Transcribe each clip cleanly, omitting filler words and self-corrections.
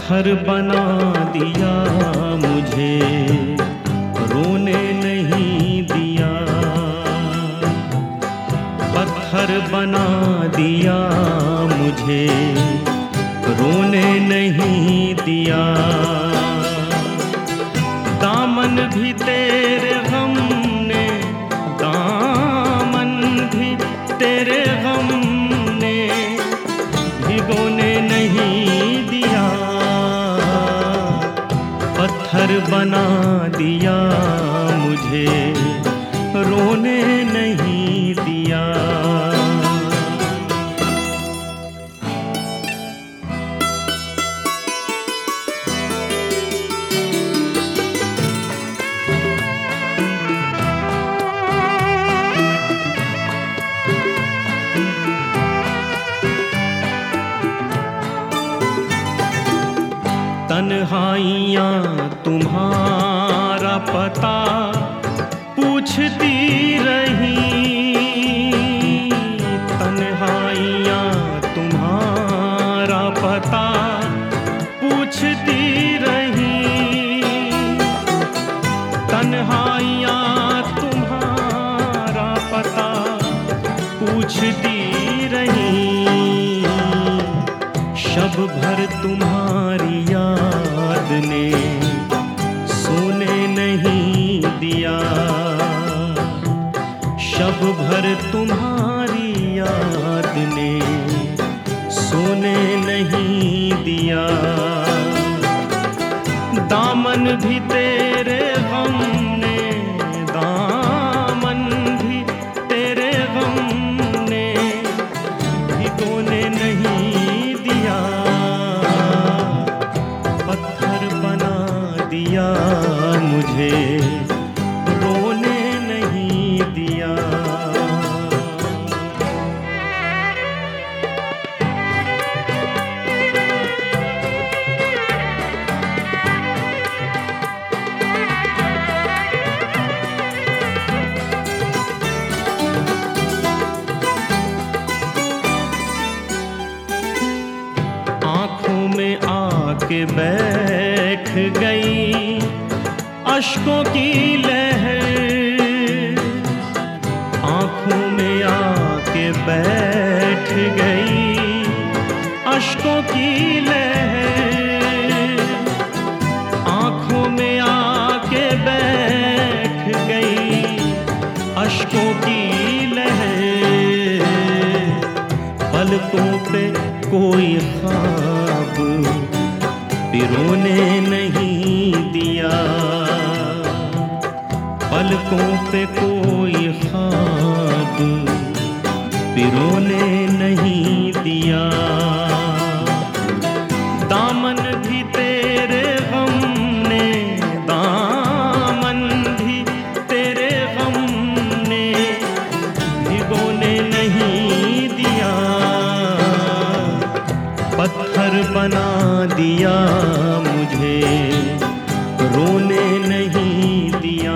पत्थर बना दिया मुझे, रोने नहीं दिया। पत्थर बना दिया मुझे, रोने नहीं दिया। दामन भी तेरे गम ने, दामन भी तेरे गम ने भिगोने नहीं दिया। पत्थर बना दिया मुझे, रोने नहीं दिया। तन्हाइयाँ तुम्हारा पता पूछती रही, तन्हाइयाँ तुम्हारा पता पूछती रही। तन्हाइयाँ तुम्हारा पता पूछती रही। शब भर तुम्हारी याद ने सोने नहीं दिया। शब भर तुम्हारी याद ने सोने नहीं दिया। दामन भी तेरे गम ने, दामन भी तेरे गम ने भिगोने नहीं दिया। पत्थर बना दिया मुझे, रोने नहीं दिया। आँखों में आके बैठ गई अश्कों की लहर। आँखों में आके बैठ गई अश्कों की लहर। आँखों में आके बैठ गई अश्कों की लहर। पलकों पे कोई ख्वाब पिरोने नहीं दिया। पलकों पे कोई ख्वाब पिरोने नहीं दिया। दामन भी तेरे गम ने, दामन भी तेरे गम ने भिगोने नहीं दिया। पत्थर बना दिया मुझे, रोने नहीं दिया।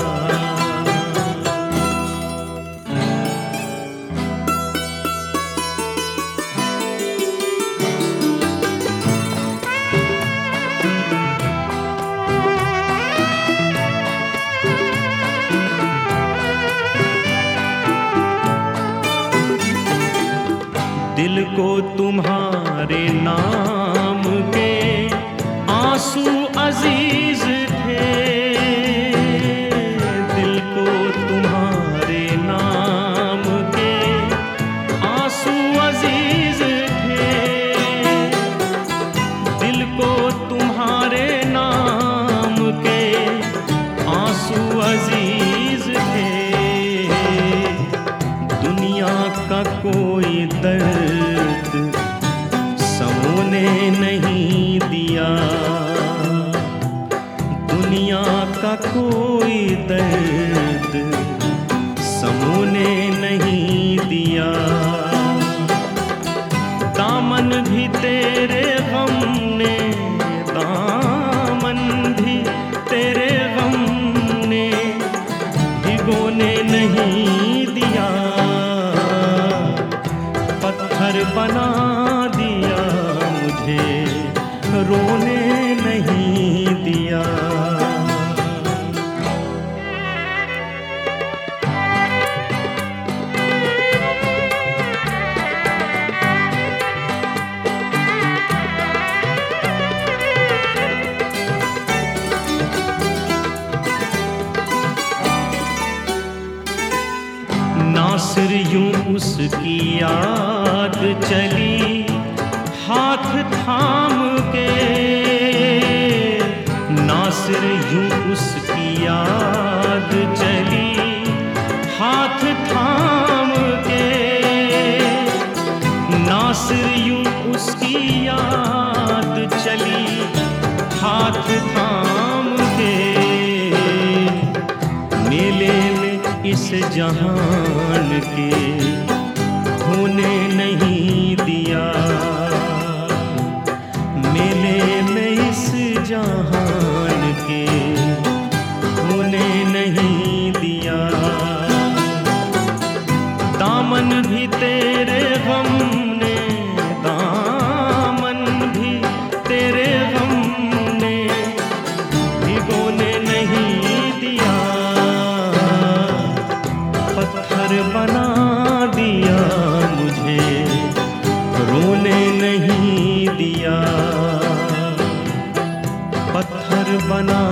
दिल को तुम्हारे नाम के आंसू अजीज थे। दिल को तुम्हारे नाम के आंसू अजीज थे। दिल को तुम्हारे नाम के आंसू अजीज थे। दुनिया का कोई दर्द समोने नहीं दिया। दुनिया का कोई दर्द समोने नहीं दिया। दामन भी तेरे गम ने, दामन भी तेरे गम ने भिगोने नहीं दिया। पत्थर बना दिया मुझे, रोने याद चली हाथ थाम के, नासिर यूं उसकी याद चली हाथ थाम के, नासिर यूं उसकी याद चली हाथ थाम के। मेले में इस जहान के होने नहीं दिया, मेले में इस जहान के होने नहीं दिया। दामन भी तेरे गम ने, दामन भी तेरे गम ने भिगोने नहीं दिया, पत्थर बना दिया मुझे रोने नहीं दिया, पत्थर बना